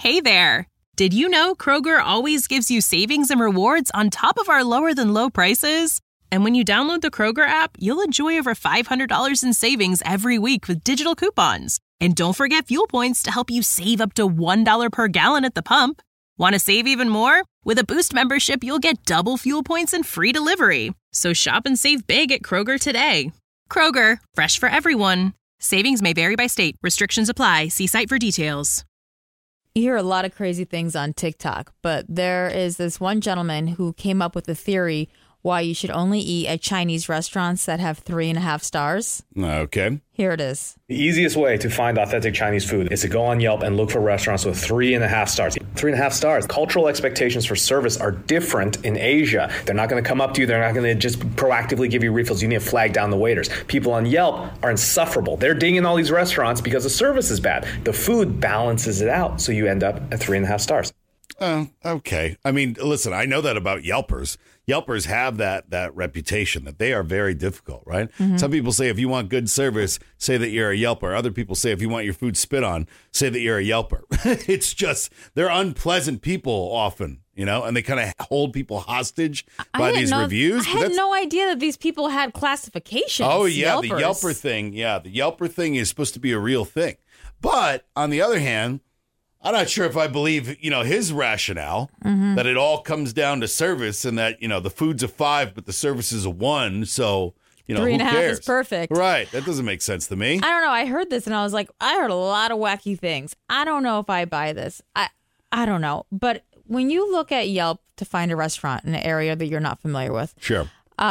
Hey there! Did you know Kroger always gives you savings and rewards on top of our lower-than-low prices? And when you download the Kroger app, you'll enjoy over $500 in savings every week with digital coupons. And don't forget fuel points to help you save up to $1 per gallon at the pump. Want to save even more? With a Boost membership, you'll get double fuel points and free delivery. So shop and save big at Kroger today. Kroger, fresh for everyone. Savings may vary by state. Restrictions apply. See site for details. You hear a lot of crazy things on TikTok, but there is this one gentleman who came up with a theory why you should only eat at Chinese restaurants that have 3.5 stars. Okay. Here it is. The easiest way to find authentic Chinese food is to go on Yelp and look for restaurants with 3.5 stars. 3.5 stars. Cultural expectations for service are different in Asia. They're not going to come up to you. They're not going to just proactively give you refills. You need to flag down the waiters. People on Yelp are insufferable. They're dinging all these restaurants because the service is bad. The food balances it out, so you end up at 3.5 stars. Okay. I mean, listen, I know that about Yelpers. Yelpers have that reputation that they are very difficult, right? Mm-hmm. Some people say if you want good service, say that you're a Yelper. Other people say if you want your food spit on, say that you're a Yelper. It's just, they're unpleasant people often, you know, and they kind of hold people hostage by these reviews. I had no idea that these people had classifications. Oh, yeah, Yelpers. the Yelper thing. Yeah, the Yelper thing is supposed to be a real thing. But on the other hand, I'm not sure if I believe, you know, his rationale that it all comes down to service and that, you know, the food's a 5, but the service is a 1. So, you know, 3.5 who cares? is perfect. Right. That doesn't make sense to me. I don't know. I heard this and I was like, I heard a lot of wacky things. I don't know if I buy this. I don't know. But when you look at Yelp to find a restaurant in an area that you're not familiar with. Sure.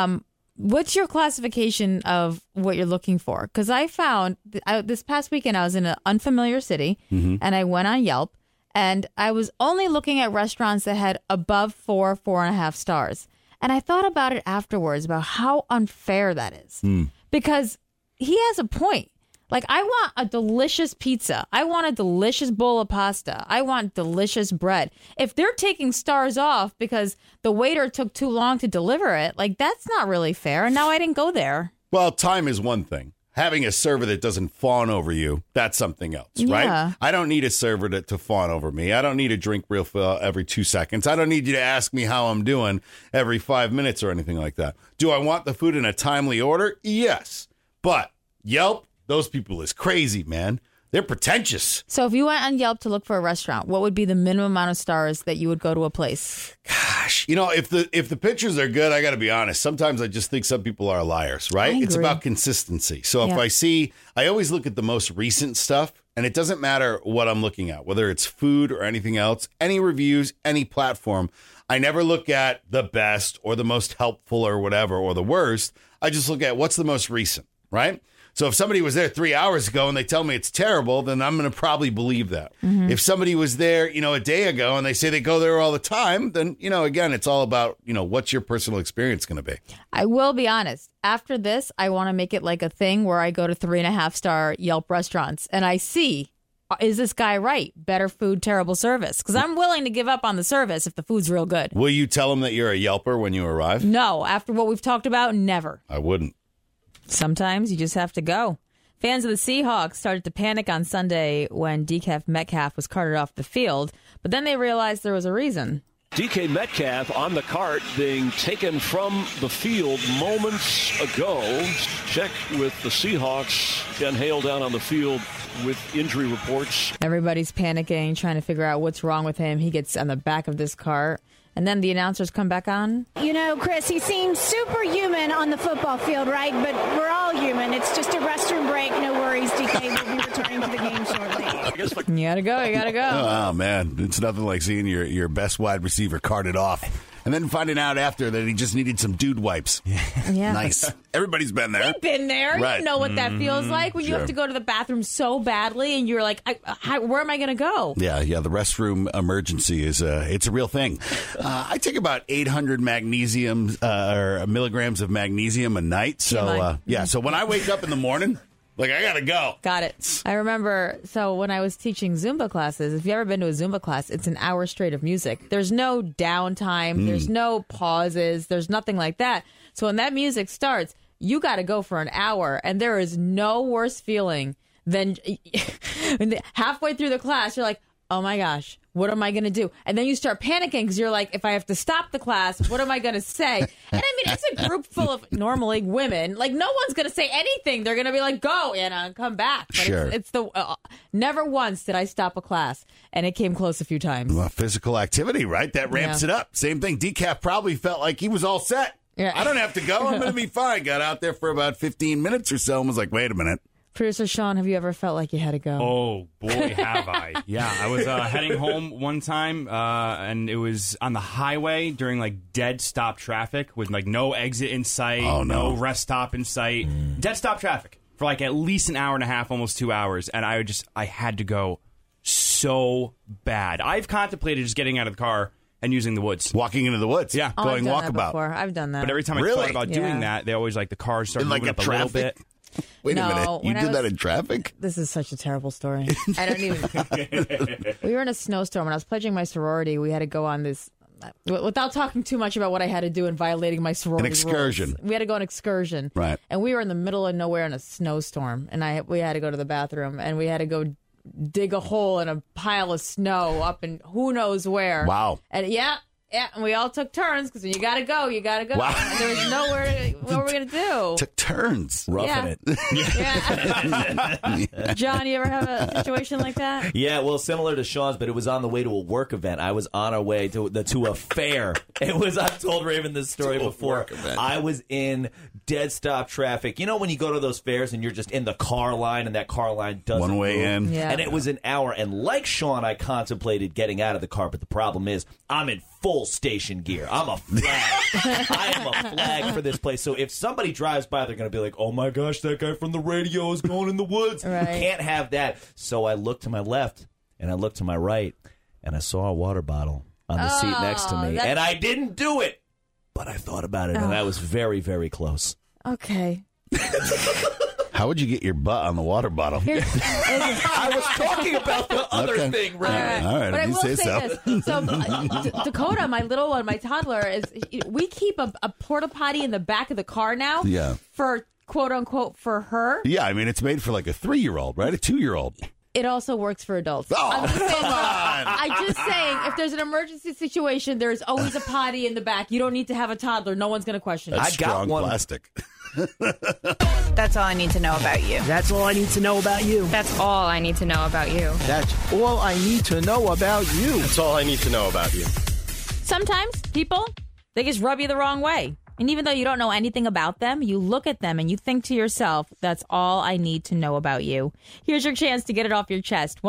What's your classification of what you're looking for? Because I found this past weekend I was in an unfamiliar city and I went on Yelp and I was only looking at restaurants that had above 4.5 stars. And I thought about it afterwards about how unfair that is. Because he has a point. Like, I want a delicious pizza. I want a delicious bowl of pasta. I want delicious bread. If they're taking stars off because the waiter took too long to deliver it, like, that's not really fair. And now I didn't go there. Well, time is one thing. Having a server that doesn't fawn over you, that's something else, right? Yeah. I don't need a server to fawn over me. I don't need a drink refill every 2 seconds. I don't need you to ask me how I'm doing every 5 minutes or anything like that. Do I want the food in a timely order? Yes. But Yelp, those people is crazy, man. They're pretentious. So if you went on Yelp to look for a restaurant, what would be the minimum amount of stars that you would go to a place? Gosh, you know, if the pictures are good, I got to be honest. Sometimes I just think some people are liars, right? It's about consistency. So if I always look at the most recent stuff, and it doesn't matter what I'm looking at, whether it's food or anything else, any reviews, any platform. I never look at the best or the most helpful or whatever or the worst. I just look at what's the most recent, right? So if somebody was there 3 hours ago and they tell me it's terrible, then I'm going to probably believe that. If somebody was there, you know, a day ago and they say they go there all the time, then, you know, again, it's all about, you know, what's your personal experience going to be? I will be honest. After this, I want to make it like a thing where I go to 3.5 star Yelp restaurants and I see, is this guy right? Better food, terrible service. Because I'm willing to give up on the service if the food's real good. Will you tell them that you're a Yelper when you arrive? No. After what we've talked about, never. I wouldn't. Sometimes you just have to go. Fans of the Seahawks started to panic on Sunday when DK Metcalf was carted off the field, but then they realized there was a reason. DK Metcalf on the cart being taken from the field moments ago. Check with the Seahawks. Ken Hale down on the field with injury reports. Everybody's panicking, trying to figure out what's wrong with him. He gets on the back of this cart. And then the announcers come back on. You know, Chris, he seems superhuman on the football field, right? But we're all human. It's just a restroom break. No worries, DK will be returning to the game shortly. You gotta go. You gotta go. Oh, man. It's nothing like seeing your best wide receiver carted off. And then finding out after that he just needed some dude wipes. Yeah. Nice. Everybody's been there. You've been there. Right. You know what that feels like when you have to go to the bathroom so badly and you're like, where am I going to go? Yeah. The restroom emergency is it's a real thing. I take about 800 magnesium or milligrams of magnesium a night. So, so when I wake up in the morning, like, I got to go. Got it. I remember, so when I was teaching Zumba classes, if you've ever been to a Zumba class, it's an hour straight of music. There's no downtime. There's no pauses. There's nothing like that. So when that music starts, you got to go for an hour. And there is no worse feeling than halfway through the class, you're like, oh my gosh, what am I going to do? And then you start panicking because you're like, if I have to stop the class, what am I going to say? And I mean, it's a group full of normally women. Like, no one's going to say anything. They're going to be like, go, Anna, and come back. But sure. It's the never once did I stop a class, and it came close a few times. Well, physical activity, right? That ramps it up. Same thing. Decaf probably felt like he was all set. Yeah. I don't have to go. I'm going to be fine. Got out there for about 15 minutes or so and was like, wait a minute. Producer Sean, have you ever felt like you had to go? Oh, boy, have I. Yeah, I was heading home one time, and it was on the highway during, like, dead stop traffic with, like, no exit in sight, no rest stop in sight. Dead stop traffic for, like, at least an hour and a half, almost 2 hours, and I had to go so bad. I've contemplated just getting out of the car and using the woods. Walking into the woods. Yeah. Going I've done that walkabout. before. I've done that. But every time I thought about doing that, they always, like, the cars start moving up a little bit. Wait a minute. You when I did that was- in traffic? This is such a terrible story. I don't even. We were in a snowstorm when I was pledging my sorority. We had to go on this, without talking too much about what I had to do in violating my sorority An excursion. rules. We had to go on an excursion. Right. And we were in the middle of nowhere in a snowstorm. And we had to go to the bathroom. And we had to go dig a hole in a pile of snow up in who knows where. Wow. And and we all took turns because when you got to go, you got to go. Wow. And there was nowhere. What were we going to do? Took turns. Roughing Yeah. John, you ever have a situation like that? Yeah, well, similar to Sean's, but it was on the way to a work event. I was on our way to a fair. I've told Raven this story before. I was in dead stop traffic. You know when you go to those fairs and you're just in the car line and that car line doesn't One way move? in. Yeah. And it was an hour. And like Sean, I contemplated getting out of the car, but the problem is I'm in full station gear. I'm a flag. I am a flag for this place. So if somebody drives by, they're going to be like, oh my gosh, that guy from the radio is going in the woods. Right. Can't have that. So I looked to my left and I looked to my right and I saw a water bottle on the seat next to me. And I didn't do it, but I thought about it and I was very, very close. Okay. How would you get your butt on the water bottle? I was talking about the other thing, Raven. All right, But if I you will say say so. this. So Dakota, my little one, my toddler, we keep a porta potty in the back of the car now. Yeah. For quote unquote for her. Yeah, I mean, it's made for like a 3-year-old, right? A 2-year-old. It also works for adults. Oh, I'm just saying, come on. I'm just saying, if there's an emergency situation, there's always a potty in the back. You don't need to have a toddler. No one's going to question it. That's I got strong one. plastic. That's all I need to know about you. That's all I need to know about you. That's all I need to know about you. That's all I need to know about you. That's all I need to know about you. Sometimes people, they just rub you the wrong way. And even though you don't know anything about them, you look at them and you think to yourself, that's all I need to know about you. Here's your chance to get it off your chest.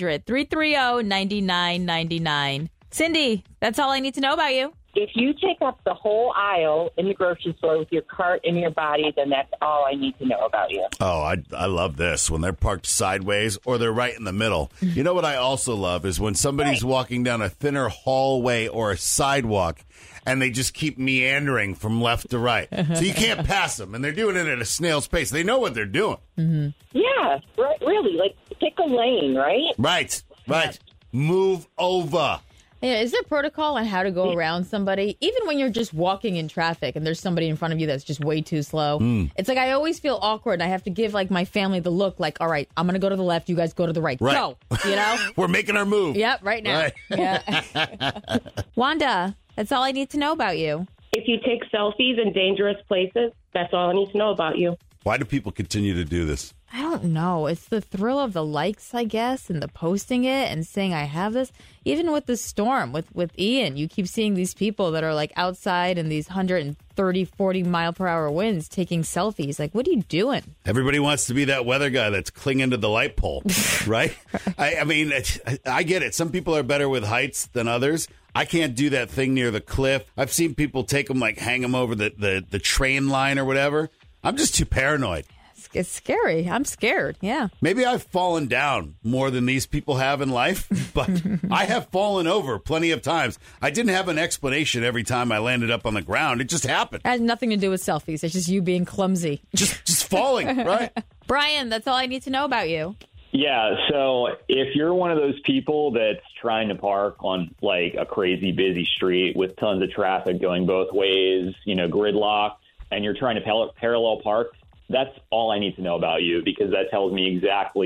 1-800-330-9999. Cindy, that's all I need to know about you. If you take up the whole aisle in the grocery store with your cart and your body, then that's all I need to know about you. Oh, I love this. When they're parked sideways or they're right in the middle. You know what I also love is when somebody's walking down a thinner hallway or a sidewalk and they just keep meandering from left to right. So you can't pass them, and they're doing it at a snail's pace. They know what they're doing. Mm-hmm. Yeah, right, really. Like, pick a lane, right? Right. Move over. Yeah, is there protocol on how to go around somebody? Even when you're just walking in traffic and there's somebody in front of you that's just way too slow. It's like I always feel awkward and I have to give like my family the look like, all right, I'm going to go to the left. You guys go to the right. Right. Go. You know? We're making our move. Yep, right now. Right. Yeah. Wanda, that's all I need to know about you. If you take selfies in dangerous places, that's all I need to know about you. Why do people continue to do this? I don't know. It's the thrill of the likes, I guess, and the posting it and saying I have this. Even with the storm, with Ian, you keep seeing these people that are like outside in these 130, 40 mile per hour winds taking selfies. Like, what are you doing? Everybody wants to be that weather guy that's clinging to the light pole, right? I mean, I get it. Some people are better with heights than others. I can't do that thing near the cliff. I've seen people take them, like hang them over the train line or whatever. I'm just too paranoid. It's scary. I'm scared. Yeah. Maybe I've fallen down more than these people have in life, but I have fallen over plenty of times. I didn't have an explanation every time I landed up on the ground. It just happened. It has nothing to do with selfies. It's just you being clumsy. Just falling, right? Brian, that's all I need to know about you. Yeah, so if you're one of those people that's trying to park on like a crazy busy street with tons of traffic going both ways, gridlocked, and you're trying to parallel park, that's all I need to know about you, because that tells me exactly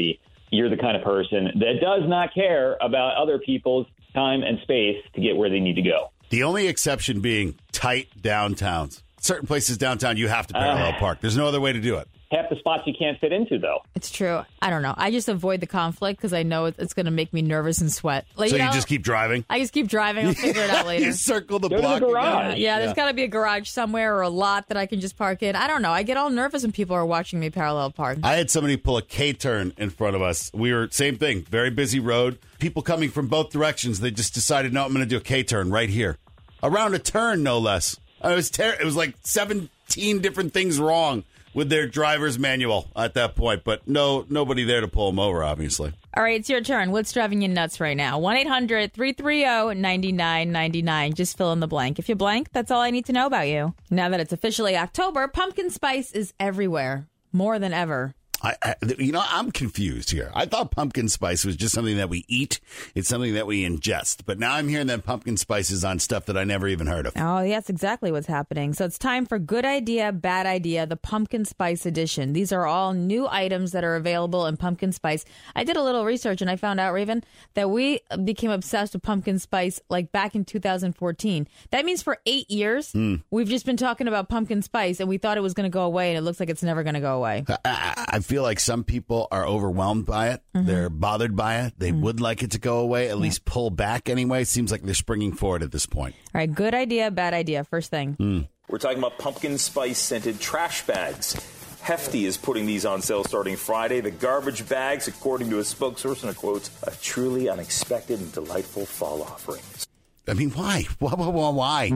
you're the kind of person that does not care about other people's time and space to get where they need to go. The only exception being tight downtowns. Certain places downtown, you have to parallel park. There's no other way to do it. Half the spots you can't fit into, though. It's true. I don't know. I just avoid the conflict because I know it's going to make me nervous and sweat. Like, so you just keep driving? I just keep driving. I'll figure it out later. You circle the Go block. to the garage. Yeah, there's got to be a garage somewhere or a lot that I can just park in. I don't know. I get all nervous when people are watching me parallel park. I had somebody pull a K-turn in front of us. We were, same thing, very busy road. People coming from both directions. They just decided, no, I'm going to do a K-turn right here. Around a turn, no less. It was like 17 different things wrong with their driver's manual at that point, but nobody there to pull them over, obviously. All right, it's your turn. What's driving you nuts right now? 1-800-330-9999. Just fill in the blank. If you blank, that's all I need to know about you. Now that it's officially October, pumpkin spice is everywhere, more than ever. I'm confused here. I thought pumpkin spice was just something that we eat. It's something that we ingest. But now I'm hearing that pumpkin spice is on stuff that I never even heard of. Oh, yes, exactly what's happening. So it's time for Good Idea, Bad Idea, the Pumpkin Spice Edition. These are all new items that are available in pumpkin spice. I did a little research and I found out, Raven, that we became obsessed with pumpkin spice like back in 2014. That means for 8 years, we've just been talking about pumpkin spice and we thought it was going to go away and it looks like it's never going to go away. I feel like some people are overwhelmed by it. Mm-hmm. They're bothered by it. They would like it to go away, at least pull back anyway. It seems like they're springing forward at this point. All right, good idea, bad idea. First thing. We're talking about pumpkin spice scented trash bags. Hefty is putting these on sale starting Friday. The garbage bags, according to a spokesperson, quotes, a truly unexpected and delightful fall offering. I mean, why? Why?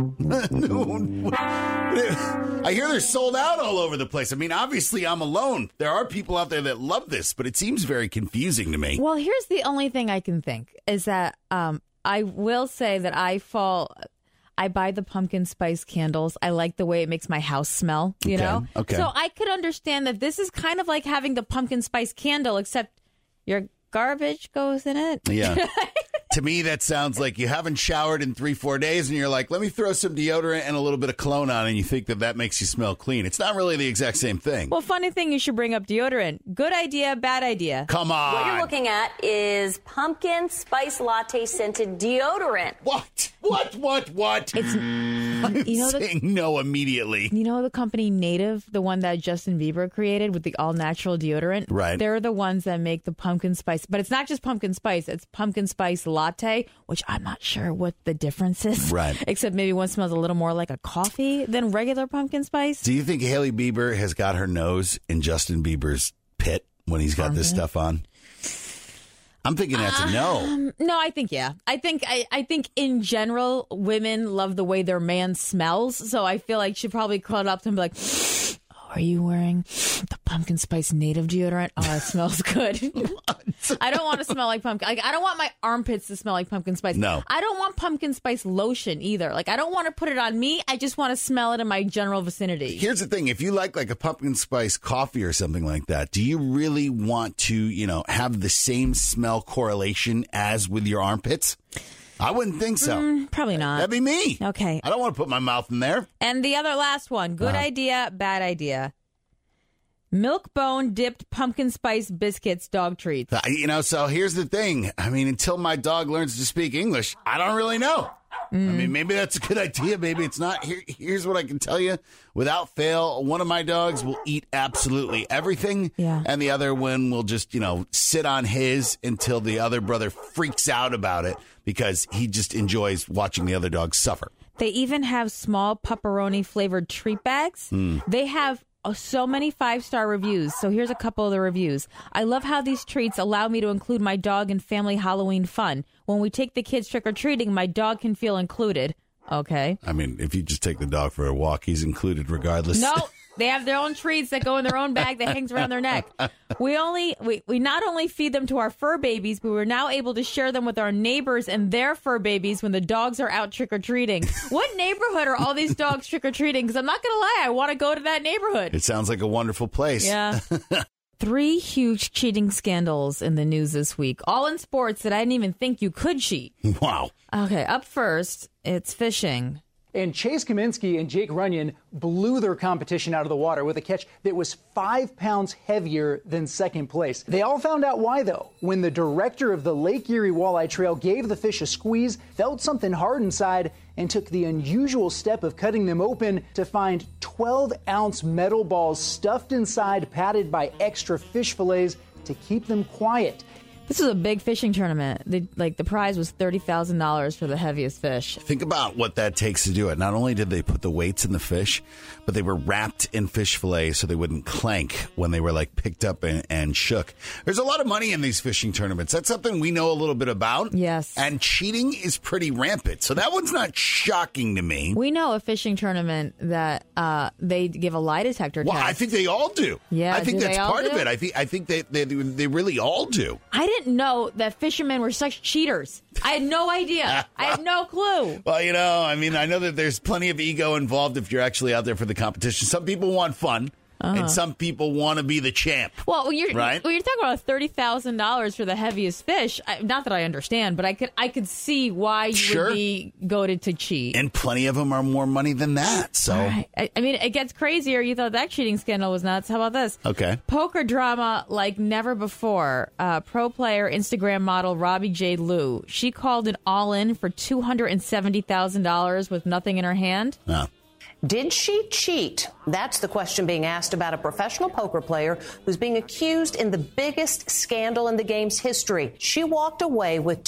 I hear they're sold out all over the place. I mean, obviously, I'm alone. There are people out there that love this, but it seems very confusing to me. Well, here's the only thing I can think is that I will say that I buy the pumpkin spice candles. I like the way it makes my house smell, you know? Okay. So I could understand that this is kind of like having the pumpkin spice candle, except your garbage goes in it. Yeah. To me, that sounds like you haven't showered in 3-4 days and you're like, let me throw some deodorant and a little bit of cologne on, and you think that makes you smell clean. It's not really the exact same thing. Well, funny thing, you should bring up deodorant. Good idea, bad idea. Come on. What you're looking at is pumpkin spice latte scented deodorant. What? It's, I'm saying no immediately. You know the company Native, the one that Justin Bieber created with the all-natural deodorant? Right. They're the ones that make the pumpkin spice. But it's not just pumpkin spice. It's pumpkin spice latte, which I'm not sure what the difference is. Right. Except maybe one smells a little more like a coffee than regular pumpkin spice. Do you think Hailey Bieber has got her nose in Justin Bieber's pit when he's got this stuff on? I'm thinking that's a no. No, I think yeah. I think in general, women love the way their man smells. So I feel like she'd probably call it up to him and be like, are you wearing the pumpkin spice native deodorant? Oh, it smells good. I don't want to smell like pumpkin. Like, I don't want my armpits to smell like pumpkin spice. No. I don't want pumpkin spice lotion either. Like, I don't want to put it on me. I just want to smell it in my general vicinity. Here's the thing. If you like a pumpkin spice coffee or something like that, do you really want to, have the same smell correlation as with your armpits? I wouldn't think so. Probably not. That'd be me. Okay. I don't want to put my mouth in there. And the other last one. Good idea, bad idea. Milk bone dipped pumpkin spice biscuits, dog treats. So here's the thing. I mean, until my dog learns to speak English, I don't really know. I mean, maybe that's a good idea. Maybe it's not. Here's what I can tell you. Without fail, one of my dogs will eat absolutely everything. Yeah. And the other one will just, sit on his until the other brother freaks out about it because he just enjoys watching the other dog suffer. They even have small pepperoni flavored treat bags. They have so many 5-star reviews. So here's a couple of the reviews. I love how these treats allow me to include my dog in family Halloween fun. When we take the kids trick-or-treating, my dog can feel included. Okay. I mean, if you just take the dog for a walk, he's included regardless. No, they have their own treats that go in their own bag that hangs around their neck. We not only feed them to our fur babies, but we're now able to share them with our neighbors and their fur babies when the dogs are out trick-or-treating. What neighborhood are all these dogs trick-or-treating? Because I'm not going to lie, I want to go to that neighborhood. It sounds like a wonderful place. Yeah. 3 huge cheating scandals in the news this week, all in sports that I didn't even think you could cheat. Wow. Okay, up first, it's fishing. And Chase Kaminsky and Jake Runyon blew their competition out of the water with a catch that was 5 pounds heavier than second place. They all found out why, though, when the director of the Lake Erie Walleye Trail gave the fish a squeeze, felt something hard inside, and took the unusual step of cutting them open to find 12-ounce metal balls stuffed inside, padded by extra fish fillets to keep them quiet. This was a big fishing tournament. The prize was $30,000 for the heaviest fish. Think about what that takes to do it. Not only did they put the weights in the fish, but they were wrapped in fish fillets so they wouldn't clank when they were picked up and shook. There's a lot of money in these fishing tournaments. That's something we know a little bit about. Yes. And cheating is pretty rampant. So that one's not shocking to me. We know a fishing tournament that they give a lie detector test. Well, I think they all do. Yeah, I think that's part of it. I think they really all do. I didn't know that fishermen were such cheaters. I had no idea. I had no clue. Well, I know that there's plenty of ego involved if you're actually out there for the competition. Some people want fun. And some people want to be the champ. Well, when you're right? talking about $30,000 for the heaviest fish, not that I understand, but I could see why you would be goaded to cheat. And plenty of them are more money than that. So right. I mean, it gets crazier. You thought that cheating scandal was nuts. How about this? Okay. Poker drama like never before. Pro player, Instagram model Robbie J. Liu. She called it all in for $270,000 with nothing in her hand. No. Did she cheat? That's the question being asked about a professional poker player who's being accused in the biggest scandal in the game's history. She walked away with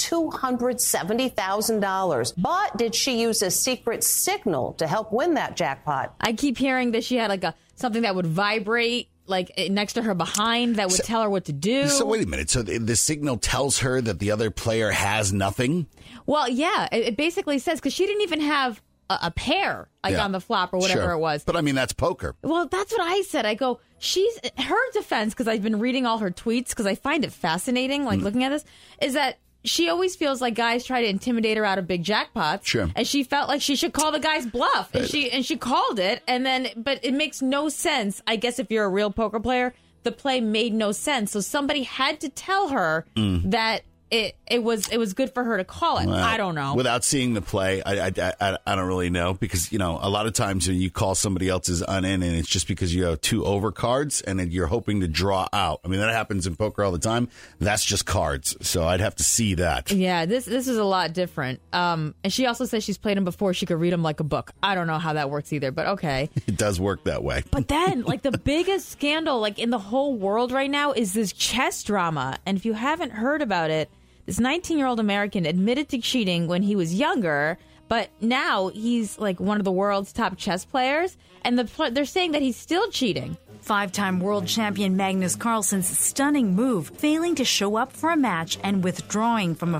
$270,000. But did she use a secret signal to help win that jackpot? I keep hearing that she had something that would vibrate next to her behind that would tell her what to do. So wait a minute. So the signal tells her that the other player has nothing? Well, yeah. It basically says, because she didn't even have a pair on the flop or whatever it was. But I mean, that's poker. Well, that's what I said. I go, her defense, because I've been reading all her tweets because I find it fascinating, looking at this, is that she always feels like guys try to intimidate her out of big jackpots. Sure. And she felt like she should call the guy's bluff. And she called it. But it makes no sense. I guess if you're a real poker player, the play made no sense. So somebody had to tell her that it was good for her to call it. Well, I don't know. Without seeing the play, I don't really know, because a lot of times when you call somebody else's in and it's just because you have two overcards and then you're hoping to draw out. I mean, that happens in poker all the time. That's just cards, so I'd have to see that. Yeah, this is a lot different. And she also says she's played them before. She could read them like a book. I don't know how that works either, but okay. It does work that way. But then, the biggest scandal in the whole world right now is this chess drama. And if you haven't heard about it, this 19-year-old American admitted to cheating when he was younger, but now he's one of the world's top chess players, and they're saying that he's still cheating. Five-time world champion Magnus Carlsen's stunning move, failing to show up for a match and withdrawing from a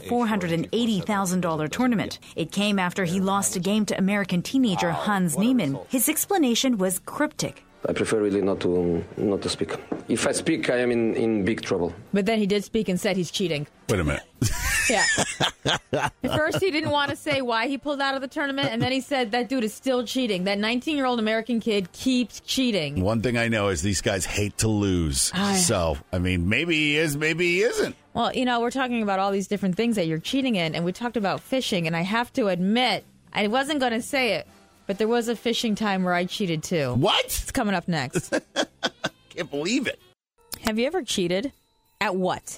$480,000 tournament. It came after he lost a game to American teenager Hans Niemann. His explanation was cryptic. I prefer really not to speak. If I speak, I am in big trouble. But then he did speak and said he's cheating. Wait a minute. Yeah. At first, he didn't want to say why he pulled out of the tournament, and then he said that dude is still cheating. That 19-year-old American kid keeps cheating. One thing I know is these guys hate to lose. So, I mean, maybe he is, maybe he isn't. Well, we're talking about all these different things that you're cheating in, and we talked about fishing, and I have to admit, I wasn't going to say it, but there was a fishing time where I cheated too. What? It's coming up next. Can't believe it. Have you ever cheated? At what?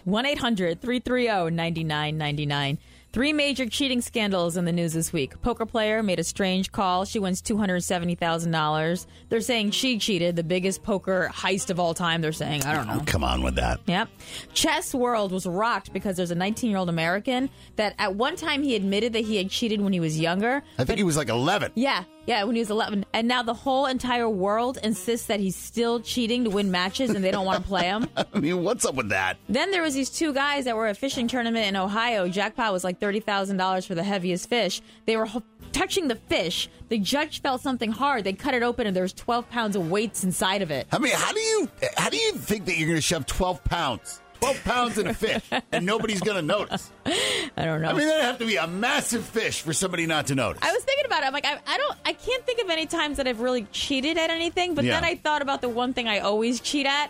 1-800-330-9999. 3 major cheating scandals in the news this week. Poker player made a strange call. She wins $270,000. They're saying she cheated. The biggest poker heist of all time, they're saying. I don't know. Come on with that. Yep. Chess world was rocked because there's a 19-year-old American that at one time he admitted that he had cheated when he was younger. I think he was 11. Yeah, when he was 11. And now the whole entire world insists that he's still cheating to win matches and they don't want to play him. I mean, what's up with that? Then there was these 2 guys that were at a fishing tournament in Ohio. Jackpot was $30,000 for the heaviest fish. They were touching the fish. The judge felt something hard. They cut it open and there was 12 pounds of weights inside of it. I mean, how do you think that you're going to shove 12 pounds? 12 pounds in a fish, and nobody's going to notice. I don't know. I mean, that'd have to be a massive fish for somebody not to notice. I was thinking about it. I'm like, I can't think of any times that I've really cheated at anything, but then I thought about the one thing I always cheat at.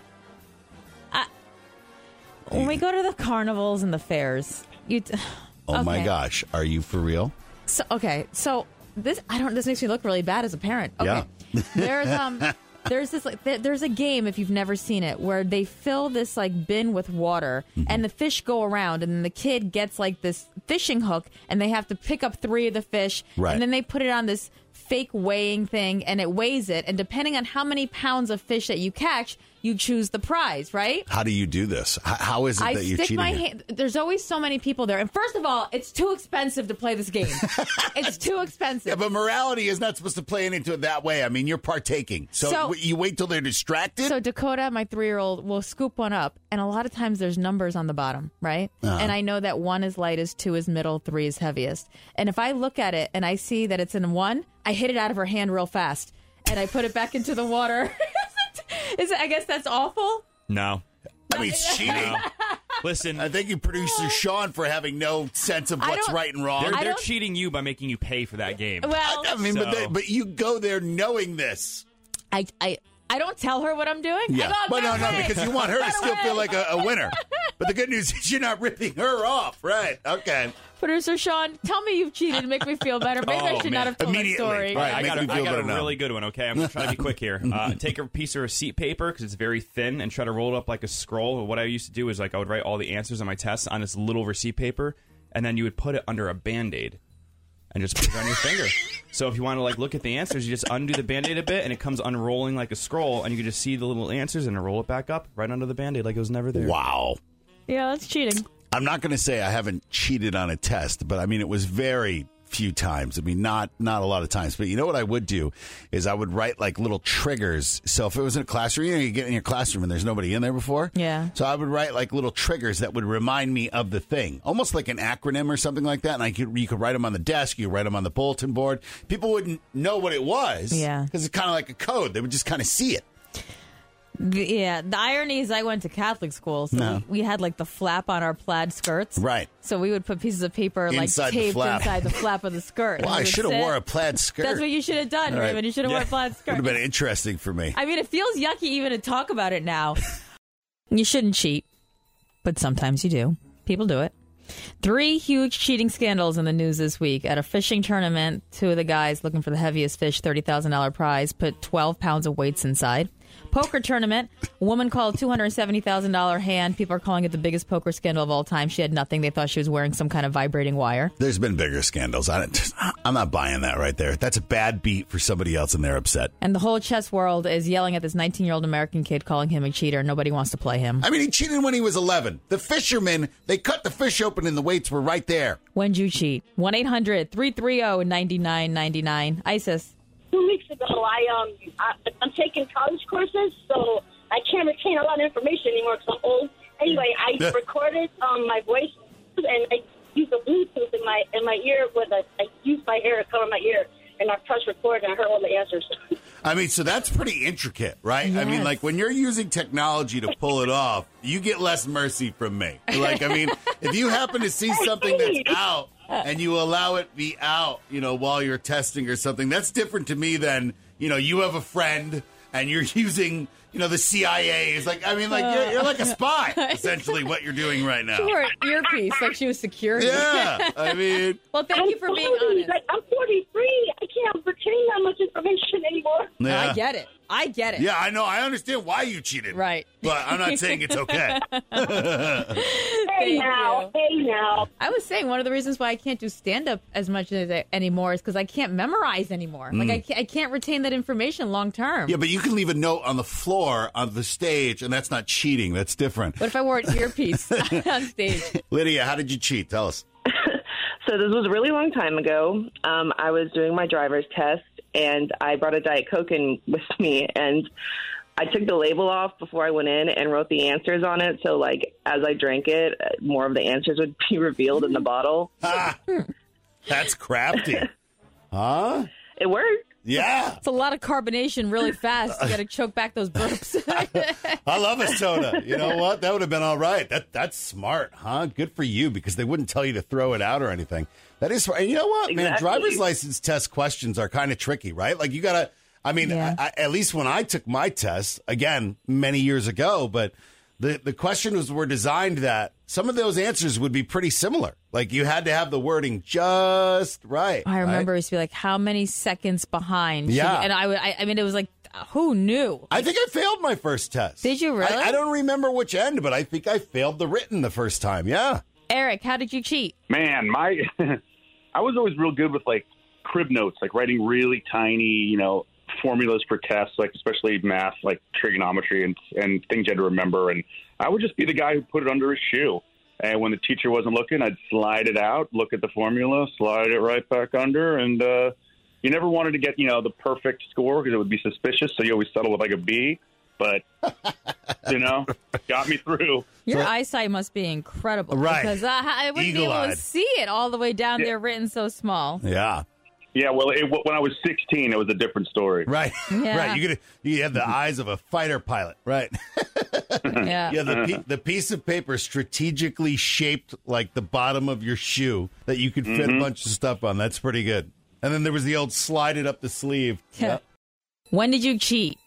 When we go to the carnivals and the fairs. Oh my gosh, are you for real? So this makes me look really bad as a parent. Okay. Yeah. There's a game, if you've never seen it, where they fill this like bin with water and the fish go around, and then the kid gets like this fishing hook and they have to pick up 3 of the fish, and then they put it on this fake weighing thing and it weighs it, and depending on how many pounds of fish that you catch, you choose the prize, right? How do you do this? How is it that you're cheating? There's always so many people there. And first of all, it's too expensive to play this game. It's too expensive. Yeah, but morality is not supposed to play into it that way. I mean, you're partaking. So you wait till they're distracted? So Dakota, my 3-year-old, will scoop one up. And a lot of times there's numbers on the bottom, right? And I know that 1 is lightest, 2 is middle, 3 is heaviest. And if I look at it and I see that it's in 1, I hit it out of her hand real fast. And I put it back into the water. I guess that's awful. No. I mean, it's cheating. No. Listen, I thank you, producer Sean, for having no sense of what's right and wrong. They're cheating you by making you pay for that game. Well, I mean, but you go there knowing this. I don't tell her what I'm doing. Yeah, but no, because you want her to still feel like a winner. But the good news is you're not ripping her off, right? Okay. Producer Sean, tell me you've cheated to make me feel better. Maybe I should not have told that story. Right, I got a really good one, okay? I'm going to try to be quick here. Take a piece of receipt paper, because it's very thin, and try to roll it up like a scroll. What I used to do is I would write all the answers on my tests on this little receipt paper, and then you would put it under a Band-Aid and just put it on your finger. So if you want to look at the answers, you just undo the Band-Aid a bit, and it comes unrolling like a scroll, and you can just see the little answers and roll it back up right under the Band-Aid like it was never there. Wow. Yeah, that's cheating. I'm not going to say I haven't cheated on a test, but I mean, it was very few times. I mean, not a lot of times. But you know what I would do is I would write little triggers. So if it was in a classroom, you get in your classroom and there's nobody in there before. Yeah. So I would write little triggers that would remind me of the thing, almost like an acronym or something like that. And you could write them on the desk. You could write them on the bulletin board. People wouldn't know what it was. Yeah. Because it's kind of like a code. They would just kind of see it. Yeah, the irony is I went to Catholic school, so we had the flap on our plaid skirts. Right. So we would put pieces of paper taped inside the flap of the skirt. Well, I should have wore a plaid skirt. That's what you should have done, Raymond. You should have worn a plaid skirt. Would have been interesting for me. I mean, it feels yucky even to talk about it now. You shouldn't cheat, but sometimes you do. People do it. 3 huge cheating scandals in the news this week. At a fishing tournament, 2 of the guys looking for the heaviest fish, $30,000 prize, put 12 pounds of weights inside. Poker tournament, a woman called $270,000 hand. People are calling it the biggest poker scandal of all time. She had nothing. They thought she was wearing some kind of vibrating wire. There's been bigger scandals. I'm not buying that right there. That's a bad beat for somebody else, and they're upset. And the whole chess world is yelling at this 19-year-old American kid, calling him a cheater. Nobody wants to play him. I mean, he cheated when he was 11. The fishermen, they cut the fish open and the weights were right there. When'd you cheat? 1-800-330-9999. ISIS. 2 weeks ago, I'm taking college courses, so I can't retain a lot of information anymore because I'm old. Anyway, I recorded my voice, and I used a Bluetooth in my ear I used my hair to cover my ear, and I pressed record, and I heard all the answers. I mean, so that's pretty intricate, right? Yes. I mean, when you're using technology to pull it off, you get less mercy from me. If you happen to see something that's out, and you allow it be out, while you're testing or something, that's different to me than, you have a friend and you're using, the CIA. It's you're like a spy, essentially, what you're doing right now. She wore an earpiece like she was security. Yeah, I mean. Well, thank you for being honest. I'm 43. I can't retain that much information anymore. Yeah. I get it. Yeah, I know. I understand why you cheated. Right. But I'm not saying it's okay. Hey now. I was saying one of the reasons why I can't do stand-up as much anymore is because I can't memorize anymore. I can't retain that information long term. Yeah, but you can leave a note on the floor on the stage, and that's not cheating. That's different. What if I wore an earpiece on stage? Lydia, how did you cheat? Tell us. So this was a really long time ago. I was doing my driver's test, and I brought a Diet Coke in with me, and I took the label off before I went in and wrote the answers on it. So, as I drank it, more of the answers would be revealed in the bottle. That's crafty. Huh? It worked. Yeah. It's a lot of carbonation really fast. You got to choke back those burps. I love a soda. You know what? That would have been all right. That's smart, huh? Good for you, because they wouldn't tell you to throw it out or anything. That is smart. And you know what, man? Driver's license test questions are kind of tricky, right? You got to, at least when I took my test, again, many years ago, but the questions were designed that some of those answers would be pretty similar. Like you had to have the wording just right. I remember right? it used to be like, how many seconds behind? Yeah. And I mean, it was like, who knew? I think I failed my first test. Did you really? I don't remember which end, but I think I failed the written the first time. Yeah. Eric, how did you cheat? Man, I was always real good with like crib notes, like writing really tiny, formulas for tests, like especially math, like trigonometry and things you had to remember. And I would just be the guy who put it under his shoe. And when the teacher wasn't looking, I'd slide it out, look at the formula, slide it right back under. And you never wanted to get, the perfect score because it would be suspicious. So you always settle with like a B. But, got me through. Your eyesight must be incredible. Right. Because I wouldn't be able to see it all the way down there written so small. Yeah. Yeah, well, when I was 16, it was a different story. Right, Yeah. right. You had the eyes of a fighter pilot, right? Yeah. Yeah, the piece of paper strategically shaped like the bottom of your shoe that you could fit a bunch of stuff on. That's pretty good. And then there was the old slide it up the sleeve. Yeah. When did you cheat?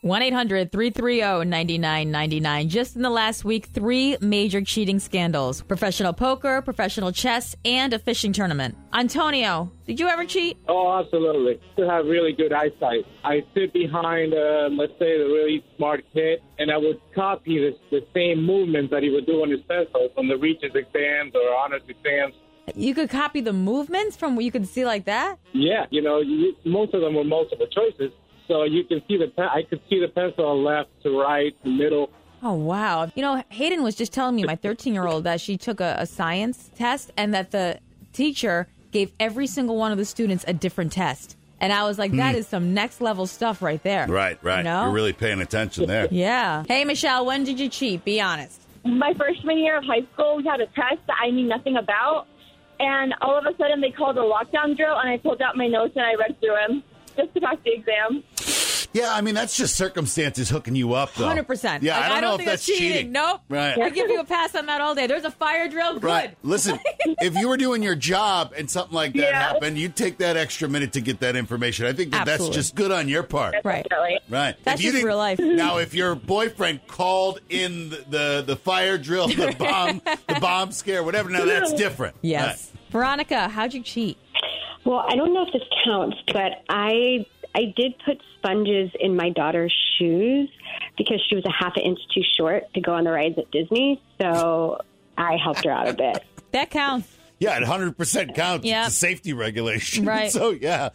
1-800-330-9999. Just in the last week, 3 major cheating scandals. Professional poker, professional chess, and a fishing tournament. Antonio, did you ever cheat? Oh, absolutely. To have really good eyesight. I sit behind, let's say, the really smart kid, and I would copy the same movements that he would do on his pencil from the Regents exams or honors exams. You could copy the movements from what you could see like that? Yeah, most of them were multiple choices. So you can see I could see the pencil left to right to middle. Oh, wow. Hayden was just telling me, my 13-year-old, that she took a science test and that the teacher gave every single one of the students a different test. And I was like, that is some next level stuff right there. Right. You're really paying attention there. Yeah. Hey, Michelle, when did you cheat? Be honest. My freshman year of high school, we had a test that I knew nothing about. And all of a sudden, they called a lockdown drill, and I pulled out my notes and I read through them just to pass the exam. Yeah, I mean, that's just circumstances hooking you up, though. 100%. Yeah, I don't know if think that's cheating. Nope. Right. I give you a pass on that all day. There's a fire drill. Good. Right. Listen, if you were doing your job and something like that happened, you'd take that extra minute to get that information. I think that's just good on your part. Right. Right. That's just real life. Now, if your boyfriend called in the fire drill, the bomb scare, whatever, now that's different. Yes. Right. Veronica, how'd you cheat? Well, I don't know if this counts, but I did put sponges in my daughter's shoes because she was a half an inch too short to go on the rides at Disney. So I helped her out a bit. That counts. Yeah, it 100% counts. Yep. It's a safety regulation. Right. So, yeah.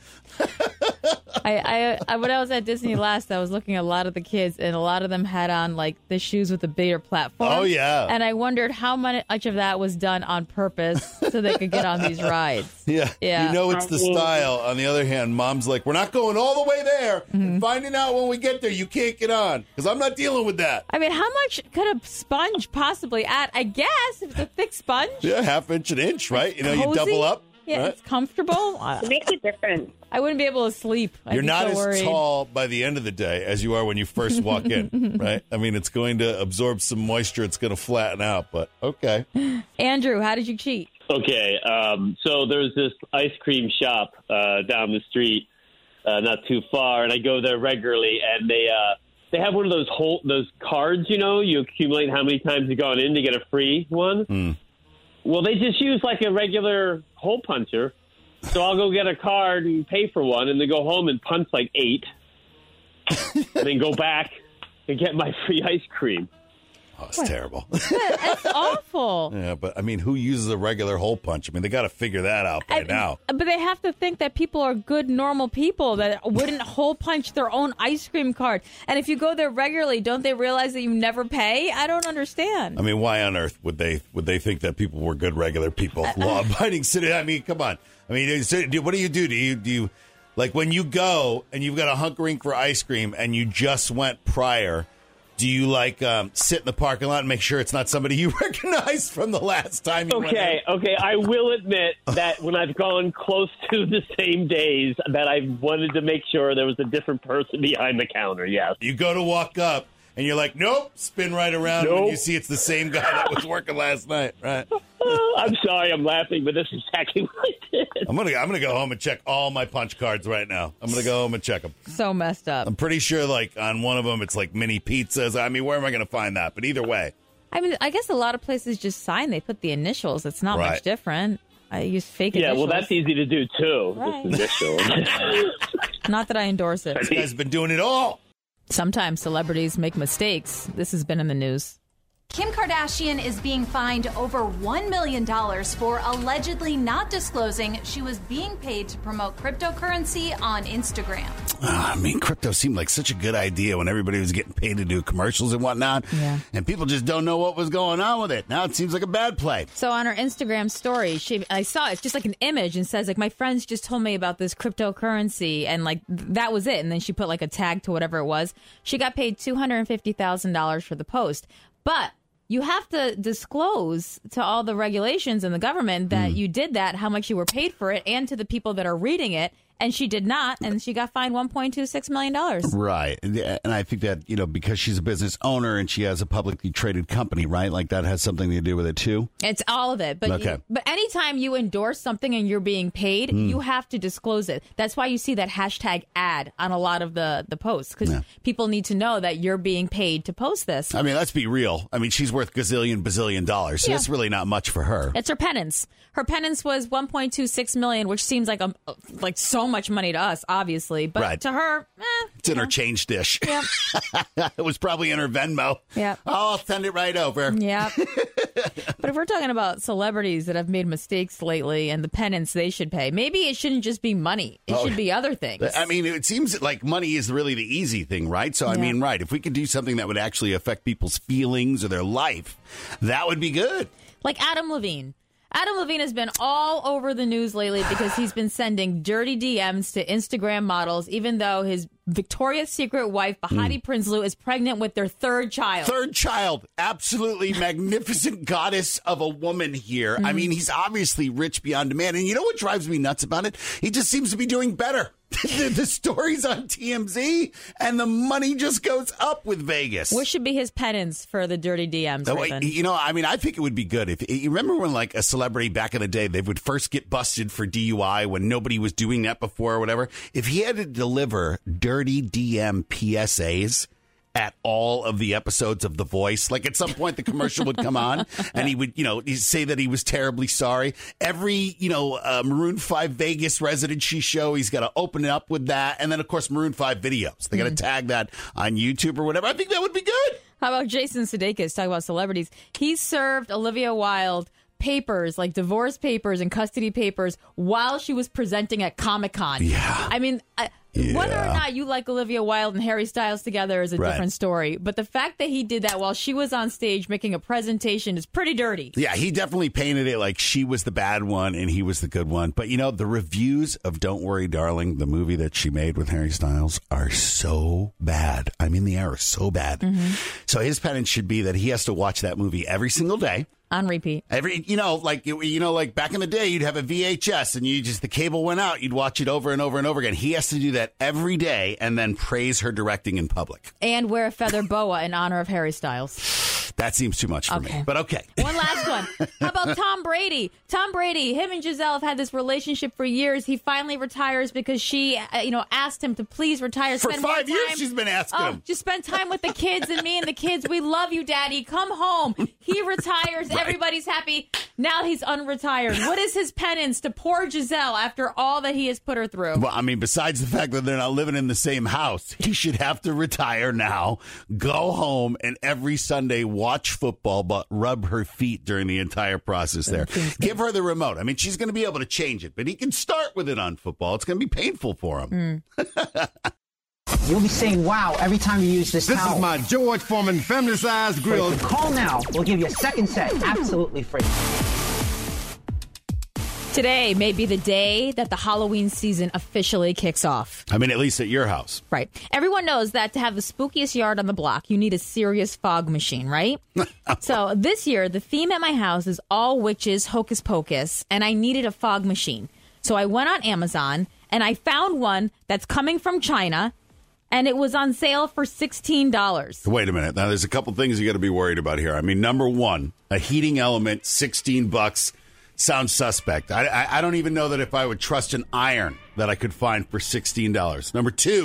I when I was at Disney last, I was looking at a lot of the kids, and a lot of them had on like the shoes with the bigger platform. Oh, yeah. And I wondered how much of that was done on purpose so they could get on these rides. Yeah. Yeah. It's the style. On the other hand, mom's like, we're not going all the way there. And finding out when we get there, you can't get on because I'm not dealing with that. I mean, how much could a sponge possibly add? I guess if it's a thick sponge. Yeah, half inch an inch, right? You Cozy? double up. Yeah, right? It's comfortable. It makes a difference. I wouldn't be able to sleep. You're not as tall by the end of the day as you are when you first walk in, right? I mean, it's going to absorb some moisture. It's going to flatten out, but okay. Andrew, how did you cheat? Okay, so there's this ice cream shop down the street, not too far, and I go there regularly, and they have one of those cards, you accumulate how many times you've gone in to get a free one. Well, they just use like a regular hole puncher. So I'll go get a card and pay for one and then go home and punch like 8 and then go back and get my free ice cream. Oh, it's terrible. That's awful. Yeah, but I mean, who uses a regular hole punch? I mean, they got to figure that out by now. But they have to think that people are good, normal people that wouldn't hole punch their own ice cream card. And if you go there regularly, don't they realize that you never pay? I don't understand. I mean, why on earth would they think that people were good, regular people, law-abiding citizens? I mean, come on. I mean, what do you do? Do you like when you go and you've got a hunkering for ice cream and you just went prior? Do you sit in the parking lot and make sure it's not somebody you recognize from the last time you went in? Okay. I will admit that when I've gone close to the same days that I wanted to make sure there was a different person behind the counter, yes. You go to walk up and you're like, nope, spin right around when you see it's the same guy that was working last night, right? I'm sorry I'm laughing, but this is exactly what I did. I'm gonna go home and check all my punch cards right now. I'm going to go home and check them. So messed up. I'm pretty sure on one of them it's like mini pizzas. I mean, where am I going to find that? But either way. I mean, I guess a lot of places just sign. They put the initials. It's not much different. I use fake initials. Yeah, well, that's easy to do, too. Right. Just initials. Not that I endorse it. This guy's been doing it all. Sometimes celebrities make mistakes. This has been in the news. Kim Kardashian is being fined over $1 million for allegedly not disclosing she was being paid to promote cryptocurrency on Instagram. I mean, crypto seemed like such a good idea when everybody was getting paid to do commercials and whatnot. Yeah. And people just don't know what was going on with it. Now it seems like a bad play. So on her Instagram story, I saw it's just like an image and says, like, my friends just told me about this cryptocurrency, and like that was it. And then she put like a tag to whatever it was. She got paid $250,000 for the post. But you have to disclose to all the regulations in the government that you did that, how much you were paid for it, and to the people that are reading it. And she did not, and she got fined $1.26 million. Right. And I think that, because she's a business owner and she has a publicly traded company, right? Like that has something to do with it, too? It's all of it. But okay. But anytime you endorse something and you're being paid, you have to disclose it. That's why you see that hashtag ad on a lot of the posts, because people need to know that you're being paid to post this. I mean, let's be real. I mean, she's worth bazillion dollars, so that's really not much for her. It's her penance. Her penance was $1.26 million, which seems like so much money to us, obviously, but to her, it's in her change dish. Yep. It was probably in her Venmo. Yeah, I'll send it right over. Yeah. But if we're talking about celebrities that have made mistakes lately and the penance they should pay, maybe it shouldn't just be money. It should be other things. I mean, it seems like money is really the easy thing, right? So, I mean, right, if we could do something that would actually affect people's feelings or their life, that would be good. Like Adam Levine. Adam Levine has been all over the news lately because he's been sending dirty DMs to Instagram models, even though his Victoria's Secret wife, Behati Prinsloo, is pregnant with their third child. Third child. Absolutely magnificent goddess of a woman here. I mean, he's obviously rich beyond demand. And you know what drives me nuts about it? He just seems to be doing better. The story's on TMZ, and the money just goes up with Vegas. What should be his penance for the dirty DMs? I mean, I think it would be good. If you remember when, like, a celebrity back in the day, they would first get busted for DUI when nobody was doing that before or whatever. If he had to deliver dirty DM PSAs at all of the episodes of The Voice, like at some point the commercial would come on and he would, he'd say that he was terribly sorry. Every, Maroon 5 Vegas residency show, he's got to open it up with that. And then, of course, Maroon 5 videos. They got to tag that on YouTube or whatever. I think that would be good. How about Jason Sudeikis? Talk about celebrities. He served Olivia Wilde papers, like divorce papers and custody papers, while she was presenting at Comic-Con. Yeah. I mean, whether or not you like Olivia Wilde and Harry Styles together is a different story. But the fact that he did that while she was on stage making a presentation is pretty dirty. Yeah, he definitely painted it like she was the bad one and he was the good one. But, the reviews of Don't Worry, Darling, the movie that she made with Harry Styles, are so bad. I mean, they are so bad. So his penance should be that he has to watch that movie every single day. On repeat. Like back in the day, you'd have a VHS and the cable went out. You'd watch it over and over and over again. He has to do that every day and then praise her directing in public. And wear a feather boa in honor of Harry Styles. That seems too much for me, but okay. One last one. How about Tom Brady? Tom Brady, him and Giselle have had this relationship for years. He finally retires because she, asked him to please retire. For 5 years she's been asking him. Just spend time with the kids and me and the kids. We love you, Daddy. Come home. He retires. Right. Everybody's happy. Now he's unretired. What is his penance to poor Giselle after all that he has put her through? Well, I mean, besides the fact that they're not living in the same house, he should have to retire now, go home, and every Sunday watch football, but rub her feet during the entire process there. Give her the remote. I mean, she's going to be able to change it, but he can start with it on football. It's going to be painful for him. You'll be saying wow every time you use this towel. This is my George Foreman family-sized grill. So call now. We'll give you a second set absolutely free. Today may be the day that the Halloween season officially kicks off. I mean, at least at your house. Right. Everyone knows that to have the spookiest yard on the block, you need a serious fog machine, right? So this year, the theme at my house is all witches, hocus pocus, and I needed a fog machine. So I went on Amazon, and I found one that's coming from China, and it was on sale for $16. Wait a minute. Now, there's a couple things you got to be worried about here. I mean, number one, a heating element, $16. Sounds suspect. I don't even know that if I would trust an iron that I could find for $16. Number two,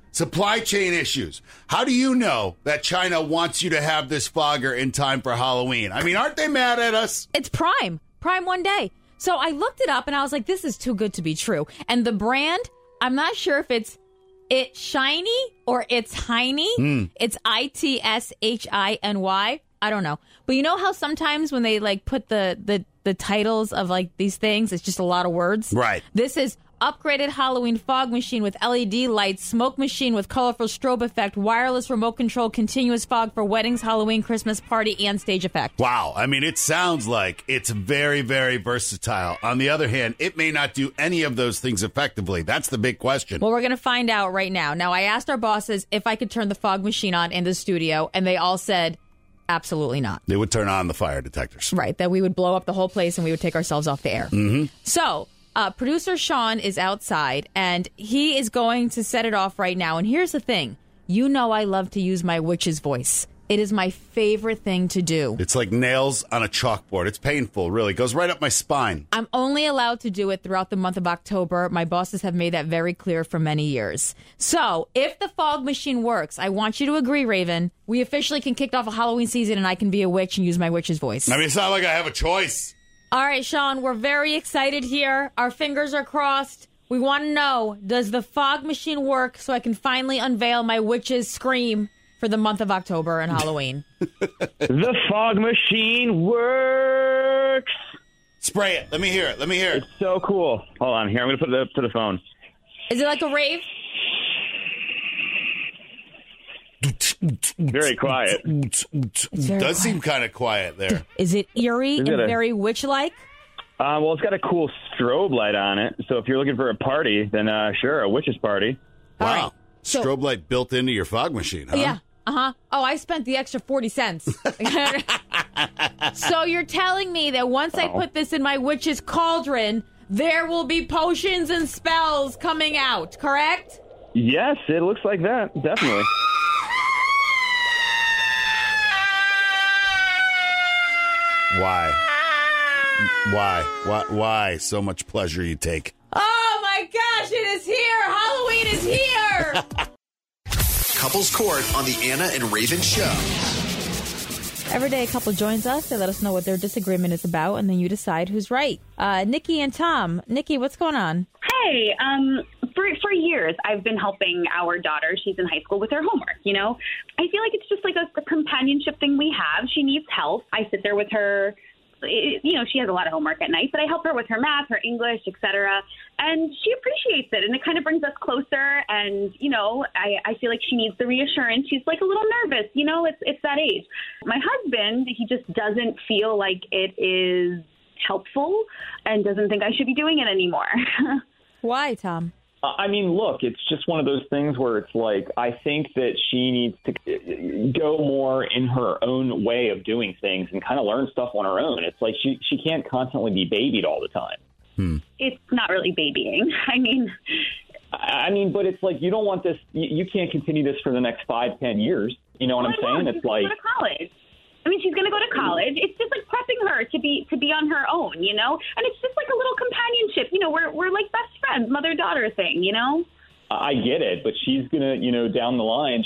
Supply chain issues. How do you know that China wants you to have this fogger in time for Halloween? I mean, aren't they mad at us? It's Prime one day. So I looked it up and I was like, this is too good to be true. And the brand, I'm not sure if it's shiny or it's Hiney. It's ITSHINY. I don't know. But you know how sometimes when they like put the titles of like these things, it's just a lot of words? Right. This is upgraded Halloween fog machine with LED lights, smoke machine with colorful strobe effect, wireless remote control, continuous fog for weddings, Halloween, Christmas party, and stage effect. Wow. I mean, it sounds like it's very, very versatile. On the other hand, it may not do any of those things effectively. That's the big question. Well, we're going to find out right now. Now, I asked our bosses if I could turn the fog machine on in the studio, and they all said absolutely not. They would turn on the fire detectors. Right, that we would blow up the whole place and we would take ourselves off the air. Mm-hmm. So, producer Sean is outside, and he is going to set it off right now. And here's the thing. You know I love to use my witch's voice. It is my favorite thing to do. It's like nails on a chalkboard. It's painful, really. It goes right up my spine. I'm only allowed to do it throughout the month of October. My bosses have made that very clear for many years. So, if the fog machine works, I want you to agree, Raven. We officially can kick off a Halloween season, and I can be a witch and use my witch's voice. I mean, it's not like I have a choice. All right, Sean, we're very excited here. Our fingers are crossed. We want to know, does the fog machine work so I can finally unveil my witch's scream for the month of October and Halloween? The fog machine works. Spray it. Let me hear it. It's so cool. Hold on. Here, I'm going to put it up to the phone. Is it like a rave? Very quiet. It does seem kind of quiet there. Is it eerie and very witch-like? Well, it's got a cool strobe light on it. So if you're looking for a party, then sure, a witch's party. Wow. Right. So, strobe light built into your fog machine, huh? Yeah. Uh-huh. Oh, I spent the extra 40 cents. So you're telling me that once I put this in my witch's cauldron, there will be potions and spells coming out, correct? Yes, it looks like that. Definitely. Why so much pleasure you take? Oh my gosh, it is here! Halloween is here! Couples Court on the Anna and Raven Show. Every day a couple joins us. They let us know what their disagreement is about, and then you decide who's right. Nikki and Tom. Nikki, what's going on? Hey, for years, I've been helping our daughter. She's in high school with her homework, you know? I feel like it's just like a companionship thing we have. She needs help. I sit there with her. You know, she has a lot of homework at night, but I help her with her math, her English, etc. And she appreciates it, and it kind of brings us closer. And, you know, I feel like she needs the reassurance. She's like a little nervous, you know, it's that age. My husband, he just doesn't feel like it is helpful and doesn't think I should be doing it anymore. Why, Tom? I mean, look, it's just one of those things where it's like, I think that she needs to go more in her own way of doing things and kind of learn stuff on her own. It's like she can't constantly be babied all the time. It's not really babying. I mean, but it's like, you don't want this. You can't continue this for the next 5-10 years. You know what I'm saying? It's like, go to college. I mean, she's going to go to college. It's just like prepping her to be on her own, you know? And it's just like a little companionship. You know, we're like best friends, mother-daughter thing, you know? I get it, but she's going to, you know, down the line,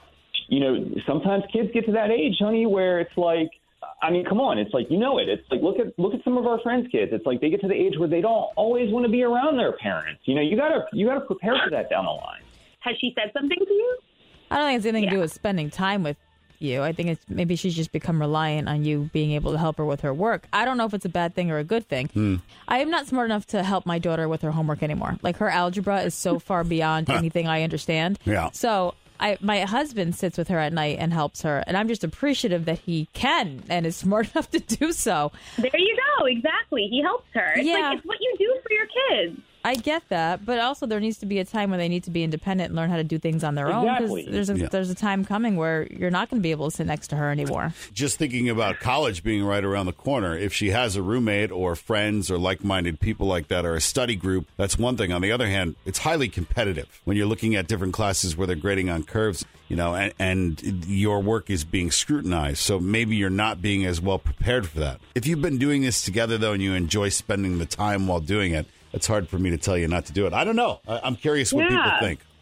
sometimes kids get to that age, honey, where it's like, I mean, come on, it's like, you know it. It's like, look at some of our friends' kids. It's like they get to the age where they don't always want to be around their parents. You know, you gotta prepare for that down the line. Has she said something to you? I don't think it's anything to do with spending time with you. I think it's maybe she's just become reliant on you being able to help her with her work. I don't know if it's a bad thing or a good thing. I am not smart enough to help my daughter with her homework anymore. Like, her algebra is so far beyond anything I understand. Yeah. So my husband sits with her at night and helps her, and I'm just appreciative that he can and is smart enough to do so. There you go. Exactly. He helps her. It's like, it's what you do for your kids. I get that, but also there needs to be a time when they need to be independent and learn how to do things on their own. Exactly. Because there's a time coming where you're not going to be able to sit next to her anymore. Just thinking about college being right around the corner, if she has a roommate or friends or like-minded people like that or a study group, that's one thing. On the other hand, it's highly competitive when you're looking at different classes where they're grading on curves, you know, and your work is being scrutinized. So maybe you're not being as well prepared for that. If you've been doing this together, though, and you enjoy spending the time while doing it, it's hard for me to tell you not to do it. I don't know. I'm curious what people think.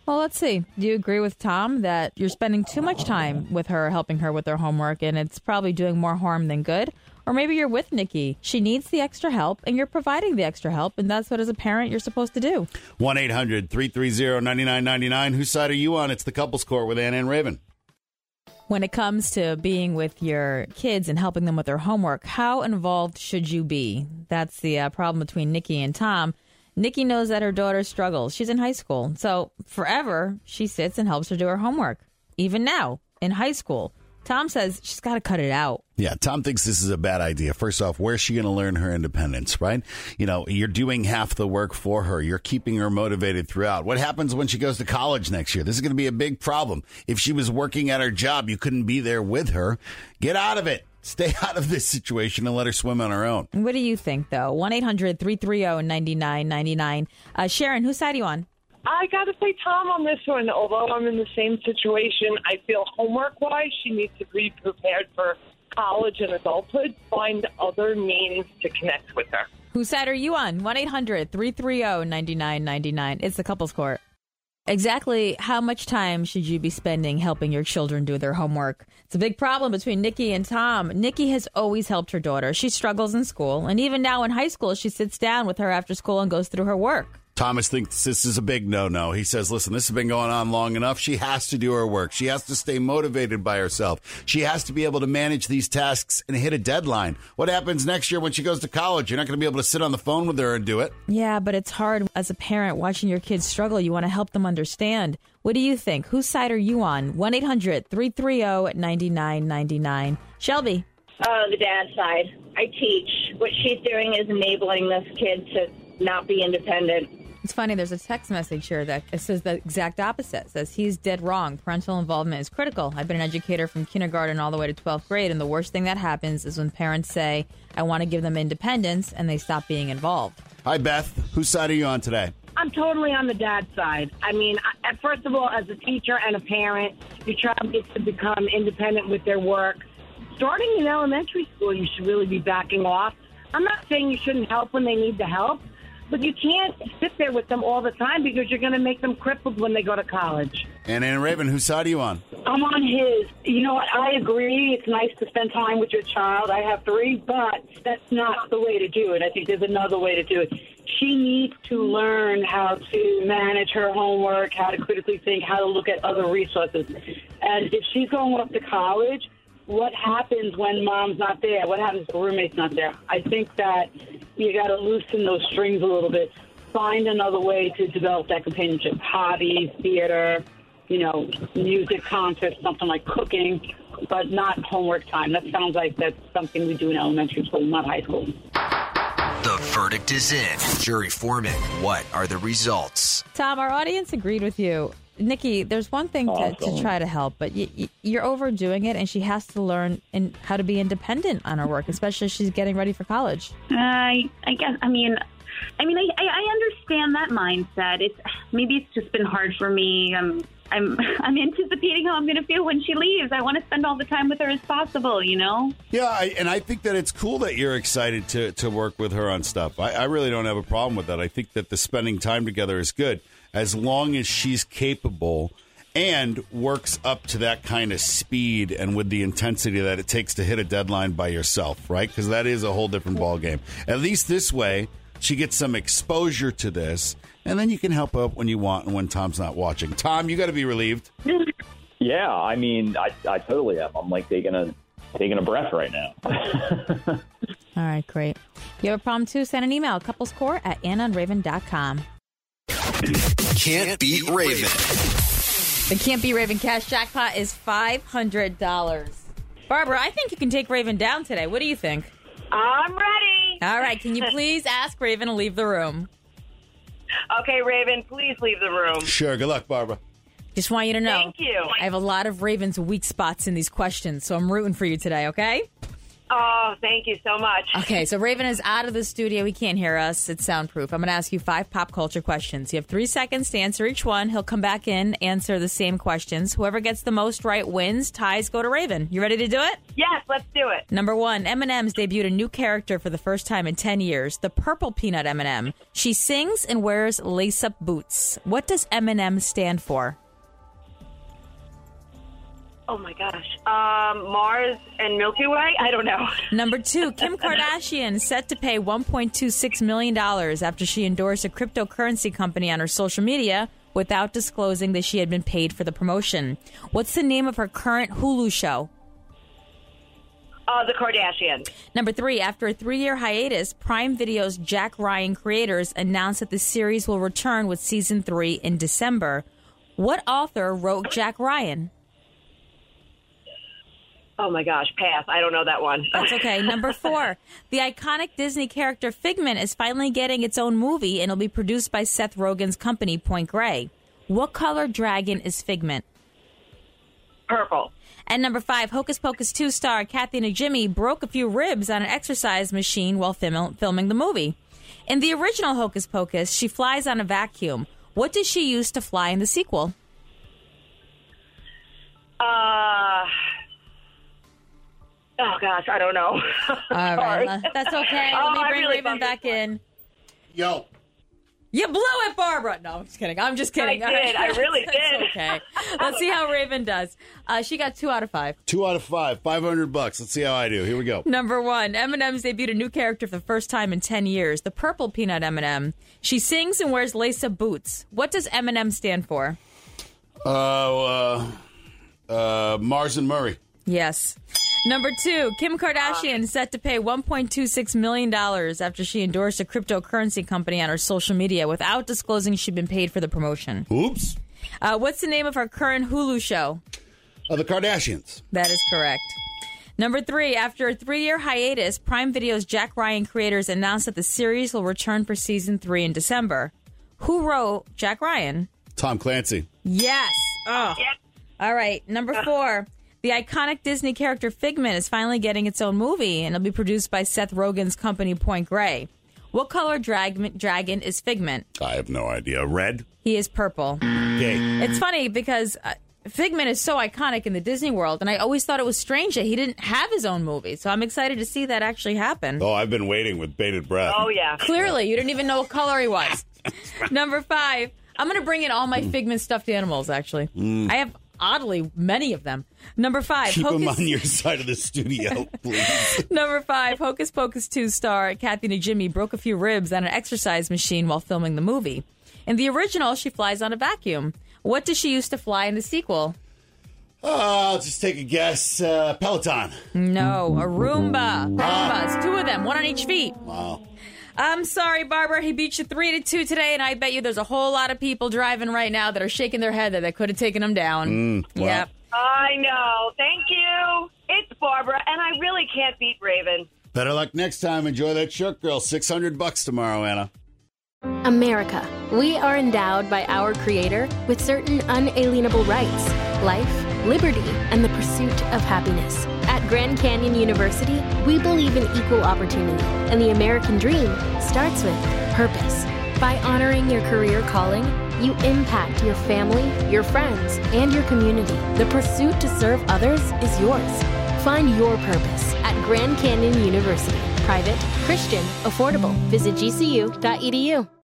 Well, let's see. Do you agree with Tom that you're spending too much time with her, helping her with her homework, and it's probably doing more harm than good? Or maybe you're with Nikki. She needs the extra help, and you're providing the extra help, and that's what, as a parent, you're supposed to do. 1-800-330-9999. Whose side are you on? It's the Couples Court with Anna and Raven. When it comes to being with your kids and helping them with their homework, how involved should you be? That's the problem between Nikki and Tom. Nikki knows that her daughter struggles. She's in high school. So forever, she sits and helps her do her homework. Even now, in high school. Tom says she's got to cut it out. Yeah, Tom thinks this is a bad idea. First off, where's she going to learn her independence, right? You know, you're doing half the work for her. You're keeping her motivated throughout. What happens when she goes to college next year? This is going to be a big problem. If she was working at her job, you couldn't be there with her. Get out of it. Stay out of this situation and let her swim on her own. What do you think, though? 1-800-330-9999. Sharon, whose side are you on? I got to say Tom on this one. Although I'm in the same situation, I feel homework-wise, she needs to be prepared for college and adulthood. Find other means to connect with her. Whose side are you on? 1-800-330-9999. It's the Couples Court. Exactly how much time should you be spending helping your children do their homework? It's a big problem between Nikki and Tom. Nikki has always helped her daughter. She struggles in school, and even now in high school, she sits down with her after school and goes through her work. Thomas thinks this is a big no-no. He says, listen, this has been going on long enough. She has to do her work. She has to stay motivated by herself. She has to be able to manage these tasks and hit a deadline. What happens next year when she goes to college? You're not going to be able to sit on the phone with her and do it. Yeah, but it's hard as a parent watching your kids struggle. You want to help them understand. What do you think? Whose side are you on? 1-800-330-9999. Shelby. The dad's side. I teach. What she's doing is enabling this kid to not be independent. It's funny, there's a text message here that says the exact opposite. It says, he's dead wrong. Parental involvement is critical. I've been an educator from kindergarten all the way to 12th grade, and the worst thing that happens is when parents say, I want to give them independence, and they stop being involved. Hi, Beth. Whose side are you on today? I'm totally on the dad's side. I mean, first of all, as a teacher and a parent, your child gets to become independent with their work. Starting in elementary school, you should really be backing off. I'm not saying you shouldn't help when they need the help, but you can't sit there with them all the time because you're going to make them crippled when they go to college. And Raven, whose side are you on? I'm on his. You know what? I agree. It's nice to spend time with your child. I have 3, but that's not the way to do it. I think there's another way to do it. She needs to learn how to manage her homework, how to critically think, how to look at other resources. And if she's going off to college, what happens when mom's not there? What happens if the roommate's not there? I think that you got to loosen those strings a little bit. Find another way to develop that companionship. Hobbies, theater, music, concerts, something like cooking, but not homework time. That sounds like that's something we do in elementary school, not high school. The verdict is in. Jury foreman, what are the results? Tom, our audience agreed with you. Nikki, there's one thing to try to help, but you're overdoing it, and she has to learn how to be independent on her work, especially as she's getting ready for college. I guess. I mean, I understand that mindset. Maybe it's just been hard for me. I'm anticipating how I'm going to feel when she leaves. I want to spend all the time with her as possible, Yeah, and I think that it's cool that you're excited to work with her on stuff. I really don't have a problem with that. I think that the spending time together is good, as long as she's capable and works up to that kind of speed and with the intensity that it takes to hit a deadline by yourself, right? Because that is a whole different ballgame. At least this way, she gets some exposure to this, and then you can help out when you want and when Tom's not watching. Tom, you got to be relieved. Yeah, I mean, I totally am. I'm like taking a breath right now. All right, great. If you have a problem, too, send an email, couplescourt@annaandraven.com. Can't beat Raven. The Can't Beat Raven cash jackpot is $500. Barbara, I think you can take Raven down today. What do you think? I'm ready. All right, can you please ask Raven to leave the room? Okay, Raven, please leave the room. Sure. Good luck, Barbara. Just want you to know. Thank you. I have a lot of Raven's weak spots in these questions, so I'm rooting for you today, okay? Oh, thank you so much. Okay, so Raven is out of the studio. He can't hear us. It's soundproof. I'm going to ask you 5 pop culture questions. You have 3 seconds to answer each one. He'll come back in, answer the same questions. Whoever gets the most right wins. Ties go to Raven. You ready to do it? Yes, let's do it. Number 1, M&M's debuted a new character for the first time in 10 years, the Purple Peanut M&M. She sings and wears lace-up boots. What does M&M stand for? Oh, my gosh. Mars and Milky Way? I don't know. Number 2, Kim Kardashian set to pay $1.26 million after she endorsed a cryptocurrency company on her social media without disclosing that she had been paid for the promotion. What's the name of her current Hulu show? The Kardashians. Number 3, after a 3-year hiatus, Prime Video's Jack Ryan creators announced that the series will return with season 3 in December. What author wrote Jack Ryan? Oh, my gosh. Pass. I don't know that one. That's okay. Number 4, the iconic Disney character Figment is finally getting its own movie, and it'll be produced by Seth Rogen's company, Point Grey. What color dragon is Figment? Purple. And number 5, Hocus Pocus 2 star Kathy Najimy broke a few ribs on an exercise machine while filming the movie. In the original Hocus Pocus, she flies on a vacuum. What does she use to fly in the sequel? Oh, gosh, I don't know. All right, that's okay. Let me bring really Raven back in. Yo. You blew it, Barbara. No, I'm just kidding. I did. I really did. Okay. Let's see how Raven does. She got 2 out of 5. 2 out of 5. $500. Let's see how I do. Here we go. Number 1, M&M's debuted a new character for the first time in 10 years, the Purple Peanut M&M. She sings and wears lace-up boots. What does M&M stand for? Mars and Murray. Yes. Number 2, Kim Kardashian set to pay $1.26 million after she endorsed a cryptocurrency company on her social media without disclosing she'd been paid for the promotion. Oops. What's the name of her current Hulu show? The Kardashians. That is correct. Number 3, after a 3-year hiatus, Prime Video's Jack Ryan creators announced that the series will return for season 3 in December. Who wrote Jack Ryan? Tom Clancy. Yes. Oh. All right. Number 4. The iconic Disney character Figment is finally getting its own movie, and it'll be produced by Seth Rogen's company, Point Grey. What color dragon is Figment? I have no idea. Red? He is purple. Okay. It's funny because Figment is so iconic in the Disney world, and I always thought it was strange that he didn't have his own movie. So I'm excited to see that actually happen. Oh, I've been waiting with bated breath. Oh, yeah. Clearly, you didn't even know what color he was. Number 5, I'm going to bring in all my Figment stuffed animals, actually. I have... oddly, many of them. Number 5. Keep them on your side of the studio, please. Number 5. Hocus Pocus 2 star Kathy Najimy broke a few ribs on an exercise machine while filming the movie. In the original, she flies on a vacuum. What does she use to fly in the sequel? I'll just take a guess. Peloton. No, a Roomba. Roombas. 2 of them, 1 on each feet. Wow. I'm sorry, Barbara. He beat you 3-2 today, and I bet you there's a whole lot of people driving right now that are shaking their head that they could have taken him down. Wow. Yep. I know. Thank you. It's Barbara, and I really can't beat Raven. Better luck next time. Enjoy that shirt, girl. $600 tomorrow, Anna. America. We are endowed by our Creator with certain unalienable rights: life, liberty, and the pursuit of happiness. At Grand Canyon University, we believe in equal opportunity, and the American dream starts with purpose. By honoring your career calling, you impact your family, your friends, and your community. The pursuit to serve others is yours. Find your purpose at Grand Canyon University. Private, Christian, affordable. Visit gcu.edu.